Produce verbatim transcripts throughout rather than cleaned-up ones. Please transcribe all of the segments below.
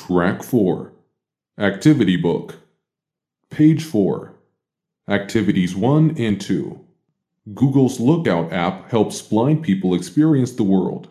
Track four. Activity Book. Page four. Activities one and two. Google's Lookout app helps blind people experience the world.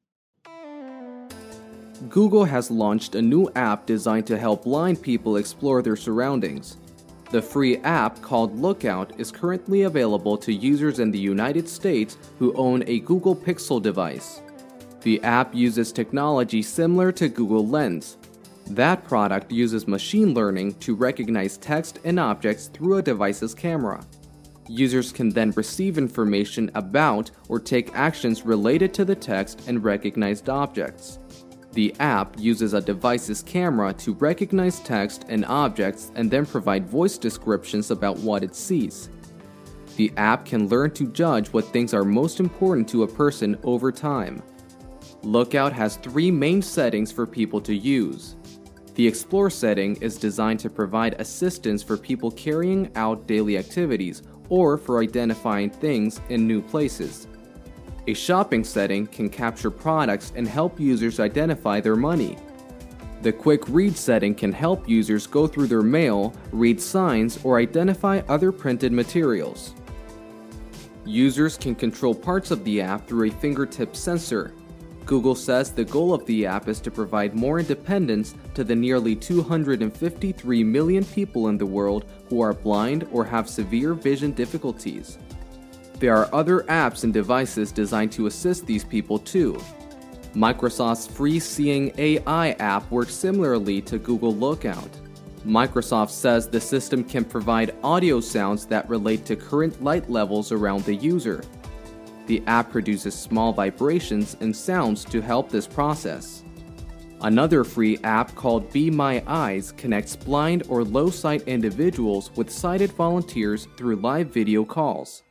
Google has launched a new app designed to help blind people explore their surroundings. The free app called Lookout is currently available to users in the United States who own a Google Pixel device. The app uses technology similar to Google Lens. That product uses machine learning to recognize text and objects through a device's camera. Users can then receive information about or take actions related to the text and recognized objects. The app uses a device's camera to recognize text and objects and then provide voice descriptions about what it sees. The app can learn to judge what things are most important to a person over time. Lookout has three main settings for people to use. The Explore setting is designed to provide assistance for people carrying out daily activities or for identifying things in new places. A Shopping setting can capture products and help users identify their money. The Quick Read setting can help users go through their mail, read signs, or identify other printed materials. Users can control parts of the app through a fingertip sensor. Google says the goal of the app is to provide more independence to the nearly two hundred fifty-three million people in the world who are blind or have severe vision difficulties. There are other apps and devices designed to assist these people too. Microsoft's free Seeing A I app works similarly to Google Lookout. Microsoft says the system can provide audio sounds that relate to current light levels around the user. The app produces small vibrations and sounds to help this process. Another free app called Be My Eyes connects blind or low sight individuals with sighted volunteers through live video calls.